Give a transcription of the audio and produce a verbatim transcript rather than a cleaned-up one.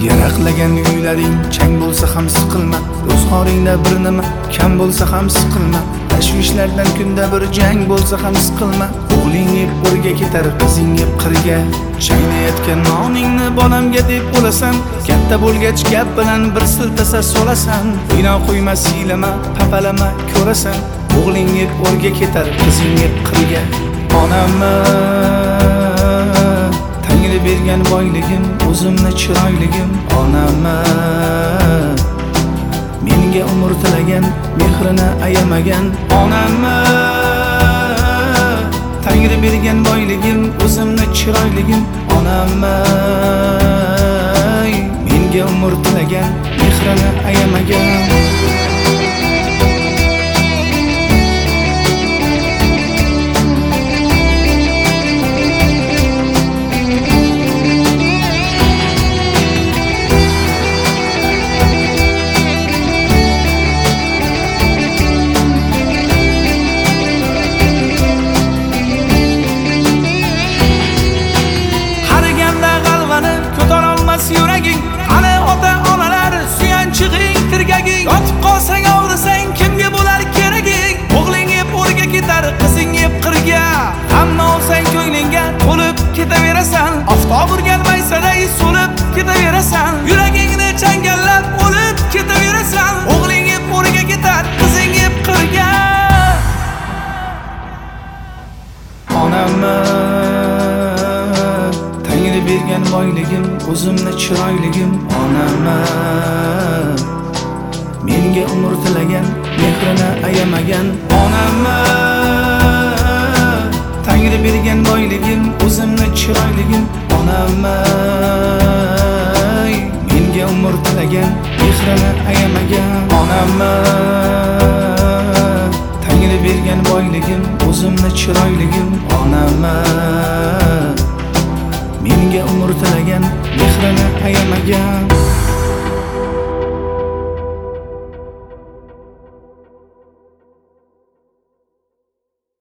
Yaraqlagan uylaring chang bo'lsa ham siqilma, ro'zg'oringda bir nima kam bo'lsa ham siqilma, tashvishlardan kunda bir jang bo'lsa ham siqilma. O'g'ling yeb o'rga ketar, qizing yeb qirga. Chaynayotgan noningni bolamga deb bo'lasan, katta bo'lgach gap bilan bir siltasa solasan. Bino qo'yma, siylama, papalama, ko'rasan. O'g'ling yeb o'rga ketar, qizing yeb qirga. Onammi Tangri bergan boyligim, o'zimni chiroyligim. Onammi menga umr tilagan, mehrini ayamagan. Onammi Tangri bergan boyligim, o'zimni chiroyligim. Onammi menga umr tilagan, mehrini ayamagan. Yuraging, ana ota onalar suyanchig'ing, tirgaging. Yotib qolsang, og'risang, kimga bo'lar keraging? O'g'ling yeb o'rga ketar, qizing yeb qirga. Hamma olsang ko'nglingga to'lib ketaverasan. Oftob urgan maysaday so'lib ketaverasan. Yuragingni changallab o'lib ketaverasan. O'g'ling yeb o'rga ketar, qizing yeb qirga. Onammi Tangri bergan boyligim, o'zimni chiroyligim. Onammi menga umr tilagan, mehrini ayamagan. Onammi Tangri bergan boyligim, o'zimni chiroyligim. Onammi menga umr tilagan, mehrini ayamagan. Onammi Tangri bergan boyligim, o'zimni chiroyligim. Onammi menga umr tilagan, mehrini ayamagan.